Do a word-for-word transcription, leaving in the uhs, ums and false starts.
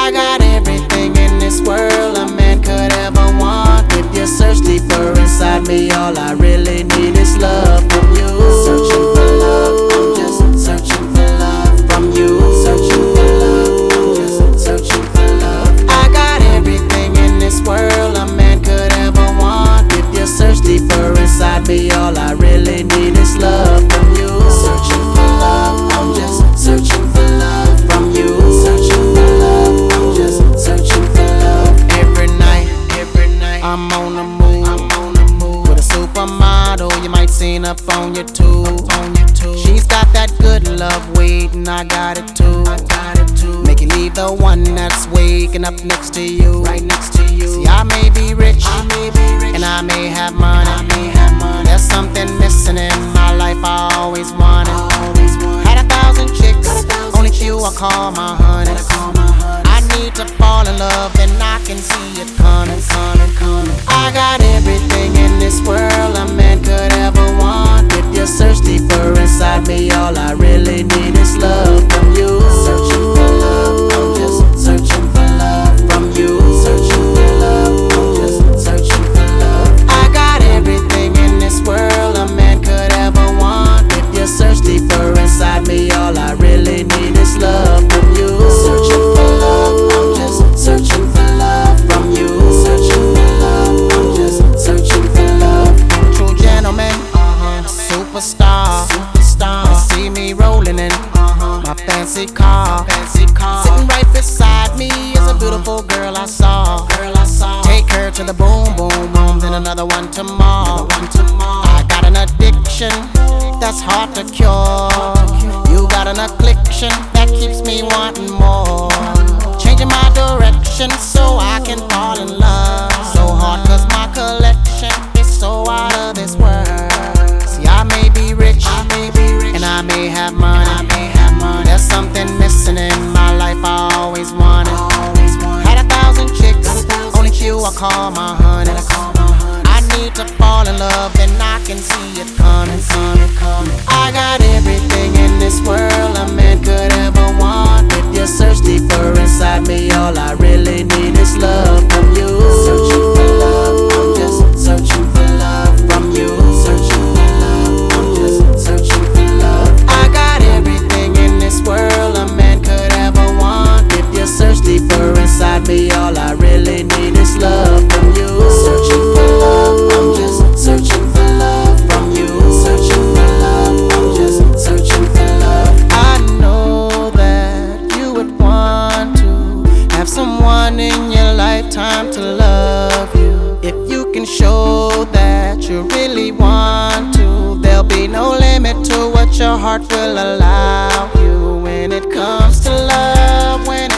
I got everything in this world a man could ever want. If you search deeper inside me, all I really need is love from you. Searching for love, I'm just searching for love from you. Searching for love, I'm just searching for love. I got everything in this world a man could ever want. If you search deeper inside me, all I really need is love from you. Searching for love, I'm just searching for love from you. Searching for love, I'm just searching for love. Every night, every night, I'm on the move. I'm on the move with a supermodel you might seen up on YouTube. On YouTube, she's got that good love waiting. I got it too. I got it too. Make you leave the one that's waking up next to you. Right next to you. See, I may be rich, I may be rich, and I may have money. I may have money. There's something missing in my life I always wanted. Had a thousand chicks, only few I call my honey. I need to fall in love, then I can see it coming, coming, coming. I got everything in this world a man could ever want. If you search deeper inside me, all I really need is love from you. Searching for love, I'm just searching for love from you. Searching for love, I'm just searching for love. I got everything in this world a man could ever want. If you search deeper inside me, all I really need is love from you. Searching for love, I'm just searching for love from you. Searching for love, I'm just searching for love. True gentleman, uh-huh, superstar, superstar. See me rolling in uh-huh, my fancy car, fancy car. Sitting right beside me is a beautiful girl I saw. Girl I saw. Take her to the boom boom room, then another one tomorrow. One tomorrow. I got an addiction that's hard to cure. You got an affliction that keeps me wanting more. Changing my direction so I can fall in love. So hard cause my collection is so out of this world. See, I may be rich, I may be rich, and I may have money. I may have money. There's something missing in my life I always wanted. Had a thousand chicks, only few I call my honey. I need to fall in love, then I can see it coming, coming, coming. I got everything in this world a man could ever want. If you search deeper inside me, all I really need is love from you. Searching for love, I'm just searching for love from you. Searching for love, I'm just searching for love. I got everything in this world a man could ever want. If you search deeper inside me, all I really need is love from you. Searching for love, I'm just searching for love from you. Searching for love, I'm just searching for love. I know that you would want to have someone in your lifetime to love you. If you can show that you really want to, there'll be no limit to what your heart will allow you. When it comes to love, when